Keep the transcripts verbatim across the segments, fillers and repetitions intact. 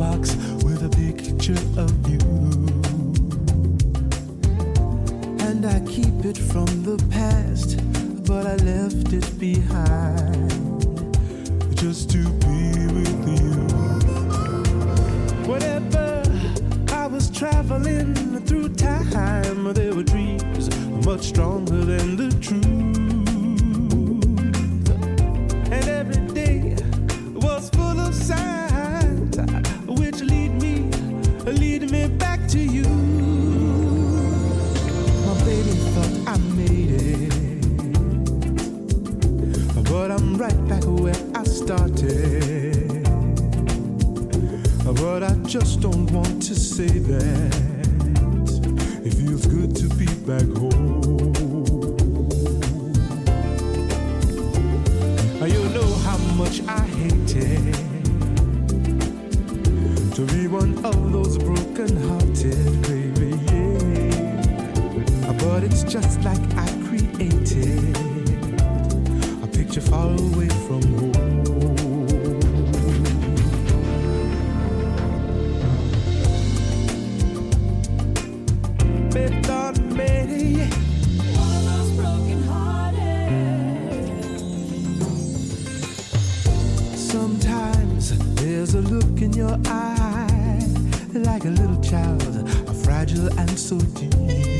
box with a picture of you. And I keep it from the past, but I left it behind just to be with you. Whenever I was traveling through time, there were dreams much stronger than the truth. And every day was full of signs which lead me, lead me back to you. My baby thought I made it, but I'm right back where I started. But I just don't want to say that. It feels good to be back home. You know how much I hate it to be one of those broken-hearted, baby, yeah. But it's just like I created a picture far away from home. Baby, thought maybe one of those broken-hearted. Sometimes there's a look in your eye, like a little child, a fragile and so deep.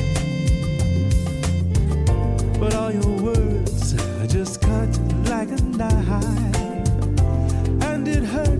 But all your words just cut like a knife, and it hurts